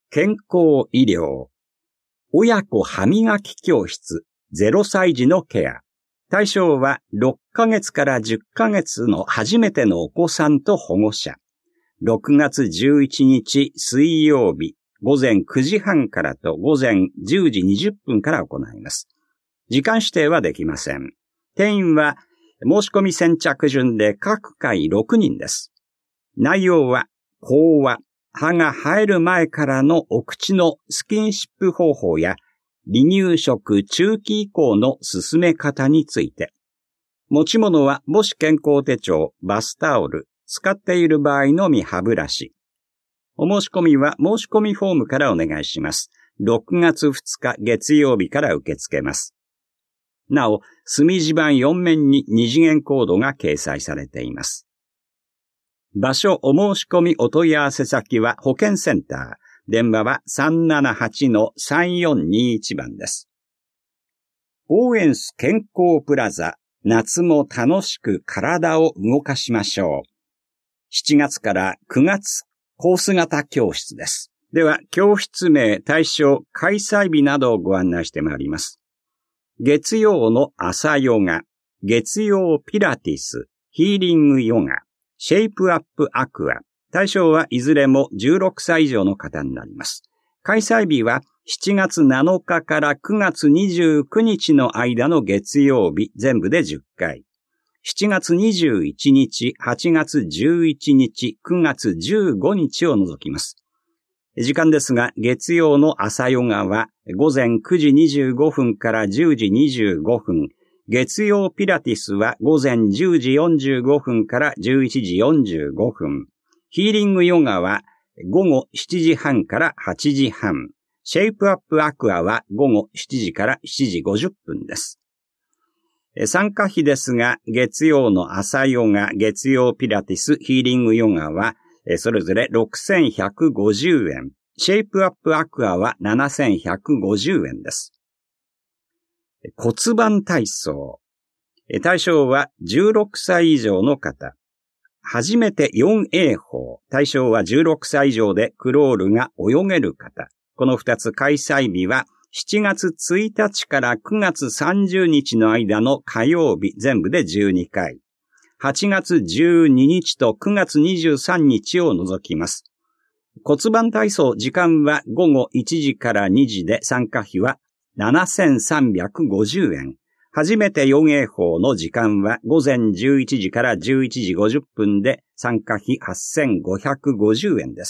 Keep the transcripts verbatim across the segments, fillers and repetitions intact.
健康医療。親子歯磨き教室。ゼロさい児のケア。対象はろっかげつからじゅっかげつの初めてのお子さんと保護者。ろくがつじゅういちにち水曜日、ごぜんくじはんからとごぜんじゅうじにじゅっぷんから行います。時間指定はできません。定員は申し込み先着順で各回ろくにんです。内容は、講話、歯が生える前からのお口のスキンシップ方法や離乳食中期以降の進め方について。持ち物は母子健康手帳、バスタオル、使っている場合のみ歯ブラシ。お申し込みは申し込みフォームからお願いします。ろくがつふつか月曜日から受け付けます。なお、墨字盤よんめんに二次元コードが掲載されています。場所お申し込みお問い合わせ先は保健センター。電話は さんななはちのさんよんにいち 番です。オーエンス健康プラザ。夏も楽しく体を動かしましょう。しちがつからくがつコース型教室です。では、教室名、対象、開催日などをご案内してまいります。月曜の朝ヨガ、月曜ピラティス、ヒーリングヨガ、シェイプアップアクア。対象はいずれもじゅうろくさい以上の方になります。開催日はしちがつなのかからくがつにじゅうくにちの間の月曜日、全部でじゅっかい。しちがつにじゅういちにち、はちがつじゅういちにち、くがつじゅうごにちを除きます。時間ですが、月曜の朝ヨガはごぜんくじにじゅうごふんからじゅうじにじゅうごふん。月曜ピラティスはごぜんじゅうじよんじゅうごふんからじゅういちじよんじゅうごふん。ヒーリングヨガはごごしちじはんからはちじはん。シェイプアップアクアはごごしちじからしちじごじゅっぷんです。参加費ですが、月曜の朝ヨガ、月曜ピラティス、ヒーリングヨガはそれぞれろくせんひゃくごじゅうえん。シェイプアップアクアはななせんひゃくごじゅうえんです。骨盤体操。対象はじゅうろくさい以上の方。初めて よんエー 法。対象はじゅうろくさい以上でクロールが泳げる方。このふたつ開催日はしちがつついたちからくがつさんじゅうにちの間の火曜日、全部でじゅうにかい。はちがつじゅうににちとくがつにじゅうさんにちを除きます。骨盤体操時間はごごいちじからにじで参加費はななせんさんびゃくごじゅうえん。初めて よんエー 法の時間はごぜんじゅういちじからじゅういちじごじゅっぷんで参加費はっせんごひゃくごじゅうえんです。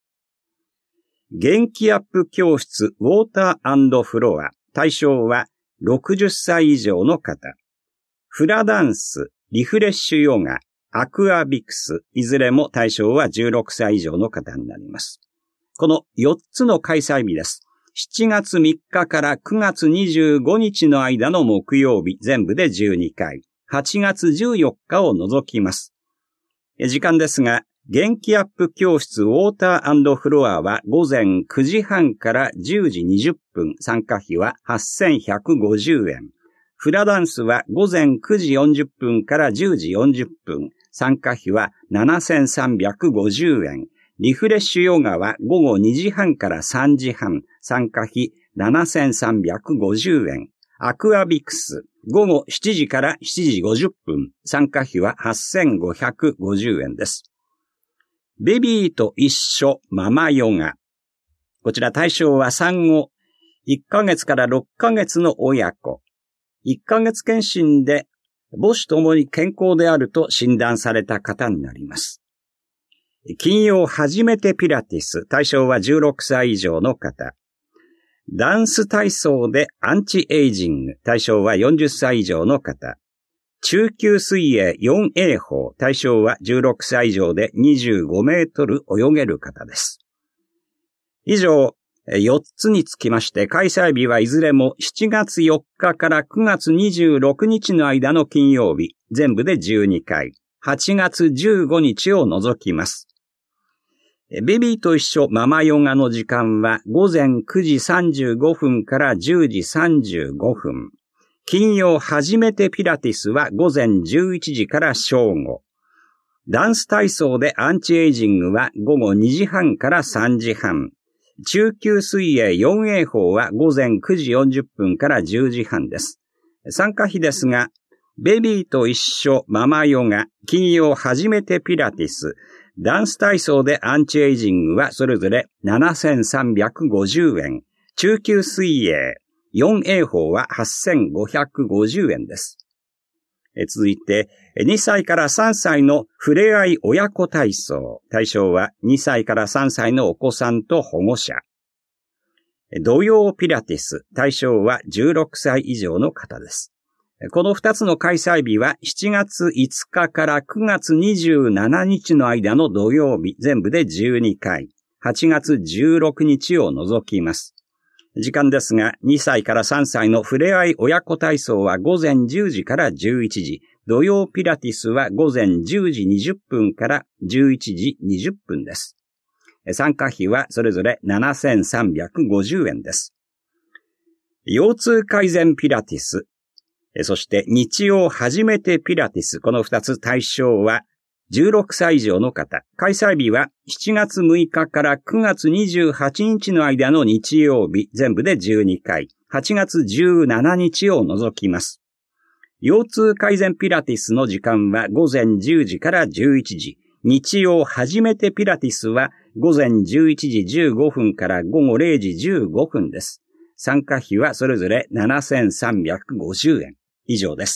元気アップ教室ウォーター&フロア。対象はろくじゅっさい以上の方。フラダンス、リフレッシュヨガ、アクアビクス、いずれも対象はじゅうろくさい以上の方になります。このよっつの開催日です。しちがつみっかからくがつにじゅうごにちの間の木曜日、全部でじゅうにかい。はちがつじゅうよっかを除きます。時間ですが、元気アップ教室ウォーター&フロアはごぜんくじはんからじゅうじにじゅっぷん、参加費ははっせんひゃくごじゅうえん。フラダンスはごぜんくじよんじゅっぷんからじゅうじよんじゅっぷん、参加費はななせんさんびゃくごじゅうえん。リフレッシュヨガはごごにじはんからさんじはん、参加費ななせんさんびゃくごじゅうえん。アクアビクス、ごごしちじからしちじごじゅっぷん、参加費ははっせんごひゃくごじゅうえんです。ベビーと一緒ママヨガ。こちら対象は産後いっかげつからろっかげつの親子。いっかげつ検診で母子ともに健康であると診断された方になります。金曜初めてピラティス。対象はじゅうろくさい以上の方。ダンス体操でアンチエイジング。対象はよんじゅっさい以上の方。中級水泳 よんエー 法。対象はじゅうろくさい以上でにじゅうごメートル泳げる方です。以上、よっつにつきまして、開催日はいずれもしちがつよっかからくがつにじゅうろくにちの間の金曜日、全部でじゅうにかい。はちがつじゅうごにちを除きます。ベビーと一緒ママヨガの時間はごぜんくじさんじゅうごふんからじゅうじさんじゅうごふん。金曜初めてピラティスはごぜんじゅういちじから正午。ダンス体操でアンチエイジングはごごにじはんからさんじはん。 中級水泳よんエー法は午前くじよんじゅっぷんからじゅうじはんです。参加費ですが、ベビーと一緒ママヨガ、金曜初めてピラティス、ダンス体操でアンチエイジングはそれぞれななせんさんびゃくごじゅうえん、中級水泳よんエー法ははっせんごひゃくごじゅうえんです。続いて、にさいからさんさいのふれあい親子体操。対象はにさいからさんさいのお子さんと保護者。土曜ピラティス。対象はじゅうろくさい以上の方です。このふたつの開催日はしちがついつかからくがつにじゅうしちにちの間の土曜日、全部でじゅうにかい。はちがつじゅうろくにちを除きます。時間ですが、にさいからさんさいのふれあい親子体操は午前じゅうじからじゅういちじ、土曜ピラティスは午前じゅうじにじゅっぷんからじゅういちじにじゅっぷんです。参加費はそれぞれななせんさんびゃくごじゅうえんです。腰痛改善ピラティス、そして日曜初めてピラティス、このふたつ対象はじゅうろくさい以上の方。開催日はしちがつむいかからくがつにじゅうはちにちの間の日曜日、全部でじゅうにかい。はちがつじゅうしちにちを除きます。腰痛改善ピラティスの時間は午前じゅうじからじゅういちじ。日曜初めてピラティスは午前じゅういちじじゅうごふんから午後れいじじゅうごふんです。参加費はそれぞれななせんさんびゃくごじゅうえん以上です。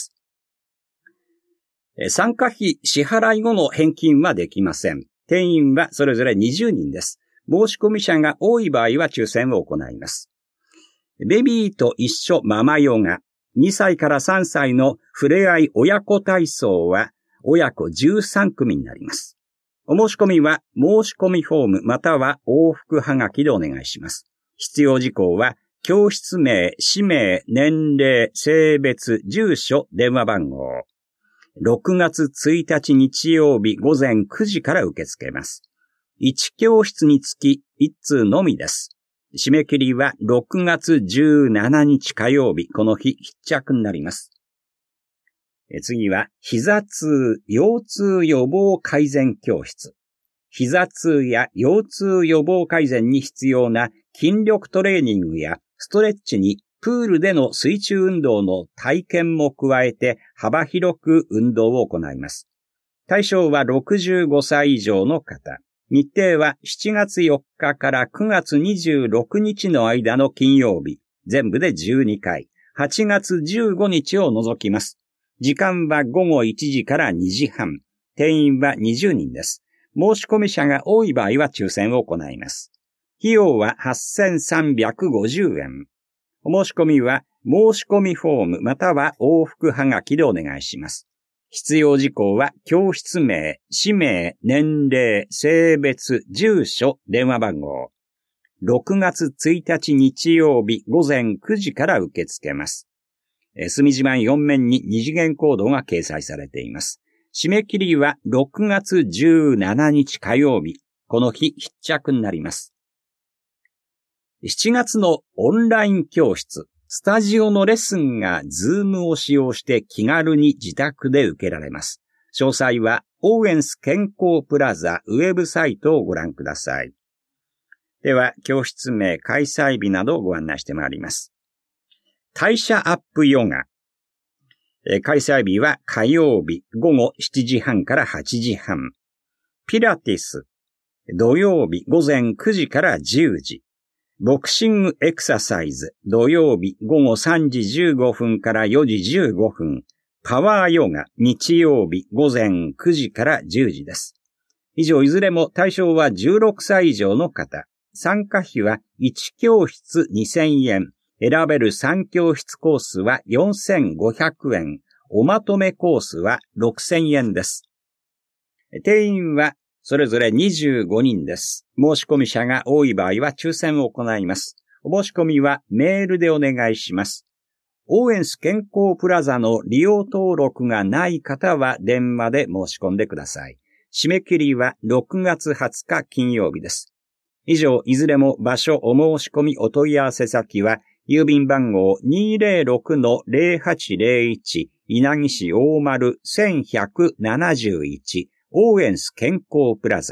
参加費支払い後の返金はできません。定員はそれぞれにじゅうにんです。申し込み者が多い場合は抽選を行います。ベビーと一緒ママヨガ、にさいからさんさいのふれあい親子体操は親子じゅうさんくみになります。お申し込みは申し込みフォームまたは往復はがきでお願いします。必要事項は教室名、氏名、年齢、性別、住所、電話番号。ろくがつついたち日曜日午前くじから受け付けます。いち教室につきいち通のみです。締め切りはろくがつじゅうしちにち火曜日、この日必着になります。次は、膝痛、腰痛予防改善教室。膝痛や腰痛予防改善に必要な筋力トレーニングやストレッチにプールでの水中運動の体験も加えて幅広く運動を行います。対象はろくじゅうごさい以上の方。日程はしちがつよっかからくがつにじゅうろくにちの間の金曜日、全部でじゅうにかい。はちがつじゅうごにちを除きます。時間はごごいちじからにじはん。定員はにじゅうにんです。申し込み者が多い場合は抽選を行います。費用ははっせんさんびゃくごじゅうえん。お申し込みは申し込みフォームまたは往復はがきでお願いします。必要事項は教室名、氏名、年齢、性別、住所、電話番号。ろくがつついたち日曜日午前くじから受け付けます。隅島よん面に二次元コードが掲載されています。締め切りはろくがつじゅうしちにち火曜日。この日必着になります。しちがつのオンライン教室、スタジオのレッスンがズームを使用して気軽に自宅で受けられます。詳細はオーエンス健康プラザウェブサイトをご覧ください。では、教室名、開催日などをご案内してまいります。代謝アップヨガ。開催日は火曜日ごごしちじはんからはちじはん。ピラティス。土曜日午前くじからじゅうじ。ボクシングエクササイズ。土曜日ごごさんじじゅうごふんからよじじゅうごふん。パワーヨガ。日曜日午前くじからじゅうじです。以上いずれも対象はじゅうろくさい以上の方。参加費はいち教室にせんえん。選べるさん教室コースはよんせんごひゃくえん。おまとめコースはろくせんえんです。定員はそれぞれにじゅうごにんです。申し込み者が多い場合は抽選を行います。お申し込みはメールでお願いします。オーエンス健康プラザの利用登録がない方は電話で申し込んでください。締め切りはろくがつはつか金曜日です。以上、いずれも場所お申し込みお問い合わせ先は郵便番号 にーぜろろくのぜろはちぜろいち 稲城市大丸せんひゃくななじゅういちオーエンス健康プラザ。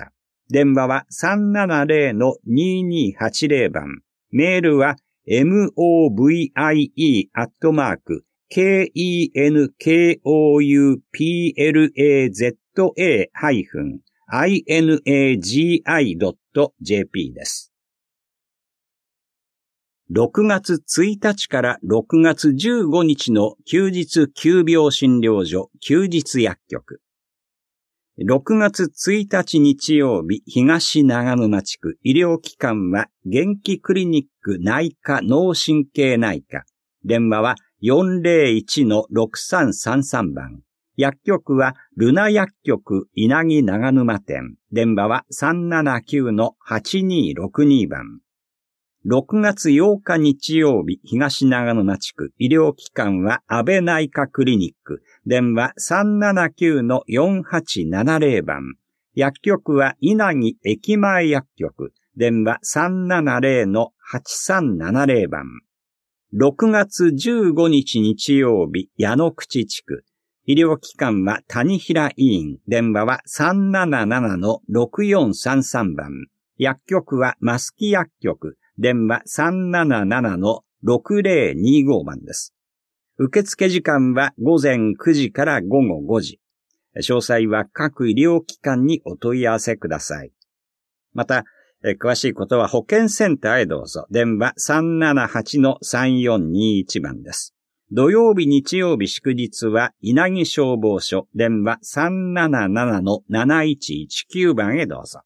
電話は さんななゼロ にーにーはちゼロ 番。メールは モビアットマーク ケンコウプラザ ハイフン インアジドットジェーピー です。ろくがつついたちからろくがつじゅうごにちの休日急病診療所休日薬局。ろくがつついたち日曜日、東長沼地区医療機関は元気クリニック内科脳神経内科。電話は よんゼロいちのろくさんさんさん 番。薬局はルナ薬局稲城長沼店。電話は さんななきゅうのはちにーろくに 番。ろくがつようか日曜日、東長沼地区医療機関は安倍内科クリニック。電話 さんななきゅうのよんはちななゼロ 番。薬局は稲城駅前薬局。電話 さんななゼロのはちさんななゼロ 番。ろくがつじゅうごにち日曜日、矢野口地区。医療機関は谷平医院。電話は さんななななのろくよんさんさん 番。薬局は増木薬局。電話 さんななななのろくゼロにご 番です。受付時間はごぜんくじからごごごじ。詳細は各医療機関にお問い合わせください。また、詳しいことは保健センターへどうぞ。電話 さんななはちのさんよんにいち 番です。土曜日、日曜日、祝日は稲城消防署。電話 さんななななのなないちいちきゅう 番へどうぞ。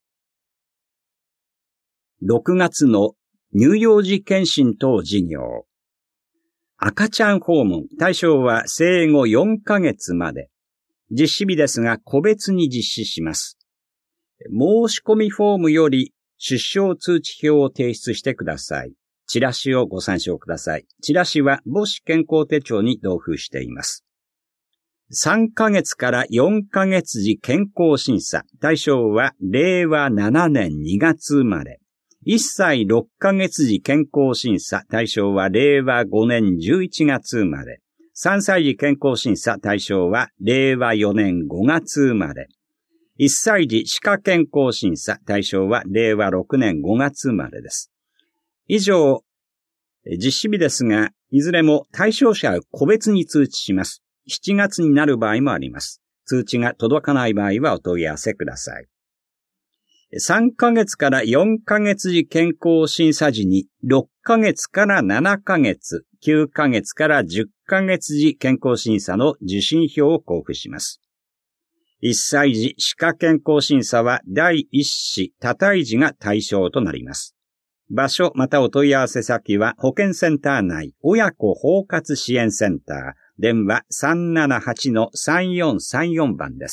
ろくがつの乳幼児検診等事業。赤ちゃん訪問、対象は生後よんかげつまで。実施日ですが個別に実施します。申し込みフォームより出生通知表を提出してください。チラシをご参照ください。チラシは母子健康手帳に同封しています。さんかげつからよんかげつ時健康審査。対象はれいわななねんにがつ生まれ。いっさいろっかげつ時健康審査。対象はれいわごねんじゅういちがつ生まれ。さんさい時健康審査。対象はれいわよねんごがつ生まれ。いっさい時歯科健康審査。対象はれいわろくねんごがつ生まれです。以上、実施日ですが、いずれも対象者を個別に通知します。しちがつになる場合もあります。通知が届かない場合はお問い合わせください。さんかげつからよんかげつ時健康審査時にろっかげつからななかげつ、きゅうかげつからじゅっかげつ時健康審査の受診票を交付します。いっさい時歯科健康審査はだいいっ子多胎児が対象となります。場所またお問い合わせ先は保健センター内親子包括支援センター、電話 さんななはちのさんよんさんよん 番です。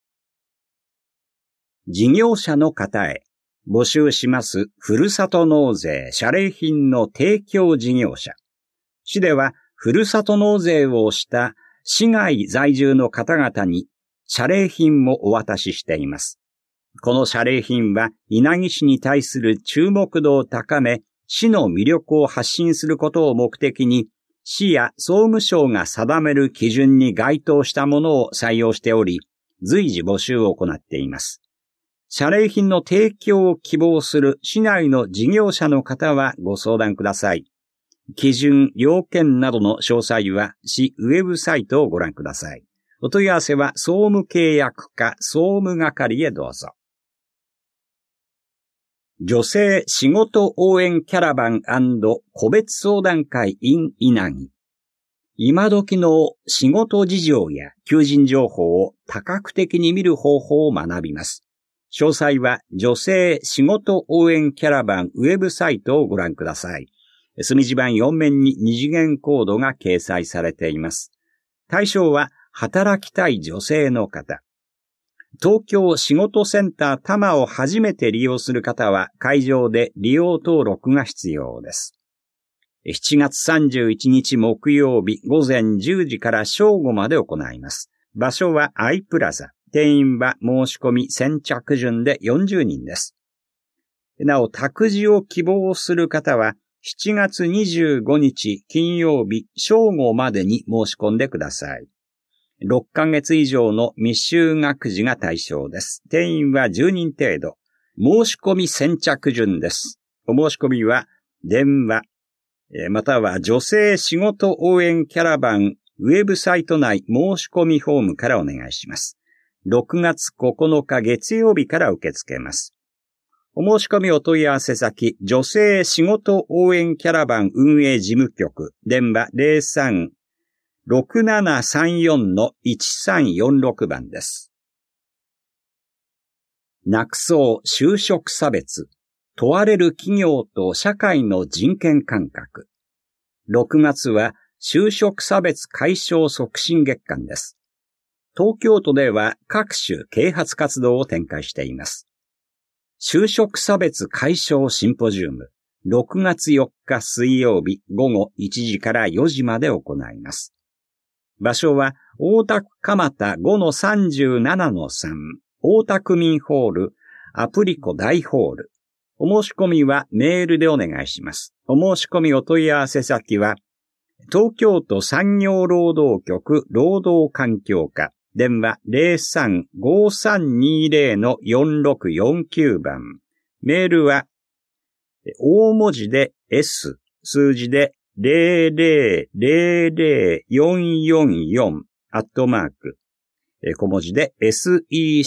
事業者の方へ募集しますふるさと納税謝礼品の提供事業者。市ではふるさと納税をした市外在住の方々に謝礼品もお渡ししています。この謝礼品は稲城市に対する注目度を高め、市の魅力を発信することを目的に、市や総務省が定める基準に該当したものを採用しており、随時募集を行っています。謝礼品の提供を希望する市内の事業者の方はご相談ください。基準、要件などの詳細は市ウェブサイトをご覧ください。お問い合わせは総務契約課総務係へどうぞ。女性仕事応援キャラバン&個別相談会 in 稲城。今時の仕事事情や求人情報を多角的に見る方法を学びます。詳細は女性仕事応援キャラバンウェブサイトをご覧ください。隅地板よん面に二次元コードが掲載されています。対象は働きたい女性の方。東京仕事センター多摩を初めて利用する方は会場で利用登録が必要です。しちがつさんじゅういちにち木曜日ごぜんじゅうじから正午まで行います。場所はアイプラザ。定員は申し込み先着順でよんじゅうにんです。なお、託児を希望する方はしちがつにじゅうごにち金曜日正午までに申し込んでください。ろっかげつ以上の未就学児が対象です。定員はじゅうにん程度。 申し込み先着順です。お申し込みは電話、または女性仕事応援キャラバンウェブサイト内申し込みフォームからお願いします。ろくがつここのか月曜日から受け付けます。お申し込みお問い合わせ先、女性仕事応援キャラバン運営事務局、電話 ゼロさん ろくななさんよん いちさんよんろく 番です。なくそう就職差別、問われる企業と社会の人権感覚。ろくがつは就職差別解消促進月間です。東京都では各種啓発活動を展開しています。就職差別解消シンポジウム、ろくがつよっか水曜日午後いちじからよじまで行います。場所は大田区蒲田 ごのさんじゅうななのさん 大田区民ホールアプリコ大ホール。お申し込みはメールでお願いします。お申し込みお問い合わせ先は東京都産業労働局労働環境課電話 ゼロさん ごさんにゼロ よんろくよんきゅう 番。メールは大文字で S、数字でゼロゼロゼロゼロよんよんよんアットマーク、小文字で セ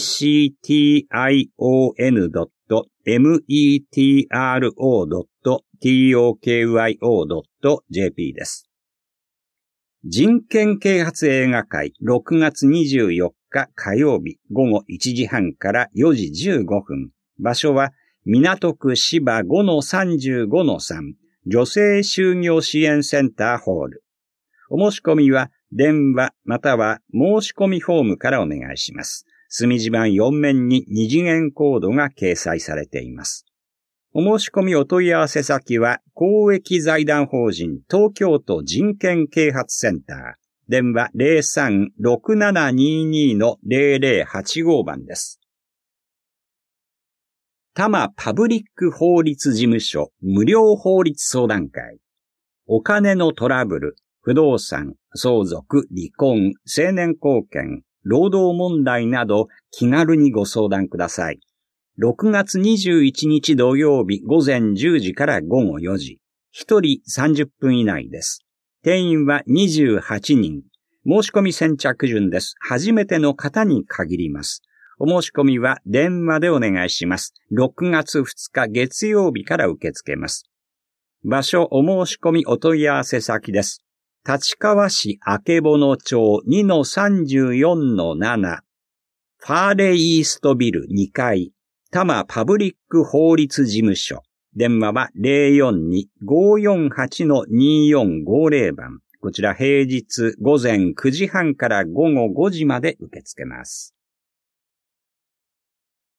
クション ドット メトロ ドット トクヨ ドット ジェーピー です。人権啓発映画会ろくがつにじゅうよっか火曜日午後いちじはんからよじじゅうごふん。場所は港区芝 ごのさんじゅうごのさん 女性就業支援センターホール。お申し込みは電話または申し込みフォームからお願いします。墨字盤よん面に二次元コードが掲載されています。お申し込みお問い合わせ先は公益財団法人東京都人権啓発センター電話 ゼロさん ろくななにに ゼロゼロはちご 番です。多摩パブリック法律事務所無料法律相談会。お金のトラブル、不動産、相続、離婚、成年後見、労働問題など気軽にご相談ください。ろくがつにじゅういちにち土曜日午前じゅうじから午後よじ。ひとりさんじゅっぷん以内です。定員はにじゅうはちにん。申し込み先着順です。初めての方に限ります。お申し込みは電話でお願いします。ろくがつふつか月曜日から受け付けます。場所お申し込みお問い合わせ先です。立川市曙町 にのさんじゅうよんのなな。ファーレイーストビルにかい。多摩パブリック法律事務所。電話は ゼロよんに ごよんはち によんごゼロ 番。こちら平日午前くじはんから午後ごじまで受け付けます。